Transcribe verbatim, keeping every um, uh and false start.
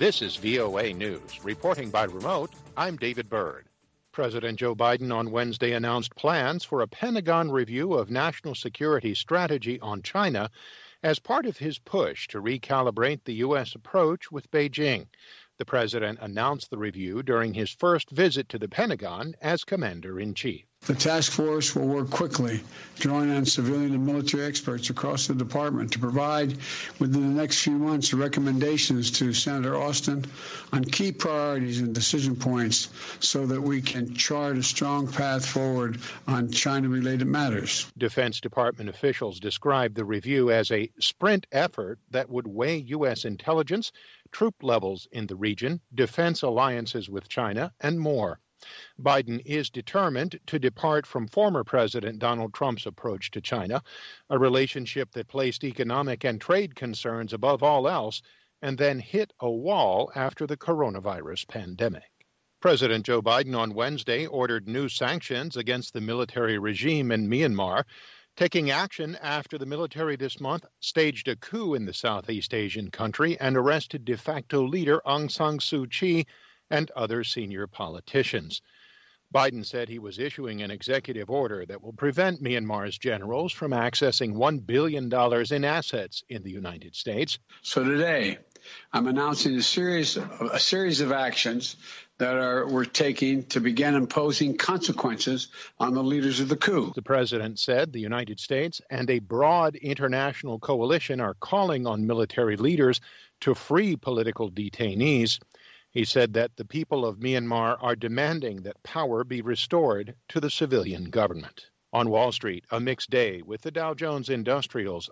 This is V O A News. Reporting by remote, I'm David Byrd. President Joe Biden on Wednesday announced plans for a Pentagon review of national security strategy on China as part of his push to recalibrate the U S approach with Beijing. The president announced the review during his first visit to the Pentagon as commander-in-chief. The task force will work quickly, drawing on civilian and military experts across the department to provide within the next few months recommendations to Senator Austin on key priorities and decision points so that we can chart a strong path forward on China-related matters. Defense Department officials described the review as a sprint effort that would weigh U S intelligence, troop levels in the region, defense alliances with China, and more. Biden is determined to depart from former President Donald Trump's approach to China, a relationship that placed economic and trade concerns above all else and then hit a wall after the coronavirus pandemic. President Joe Biden on Wednesday ordered new sanctions against the military regime in Myanmar, taking action after the military this month staged a coup in the Southeast Asian country and arrested de facto leader Aung San Suu Kyi and other senior politicians. Biden said he was issuing an executive order that will prevent Myanmar's generals from accessing one billion dollars in assets in the United States. So today, I'm announcing a series, a series of actions that are we're taking to begin imposing consequences on the leaders of the coup. The president said the United States and a broad international coalition are calling on military leaders to free political detainees. He said that the people of Myanmar are demanding that power be restored to the civilian government. On Wall Street, a mixed day with the Dow Jones Industrials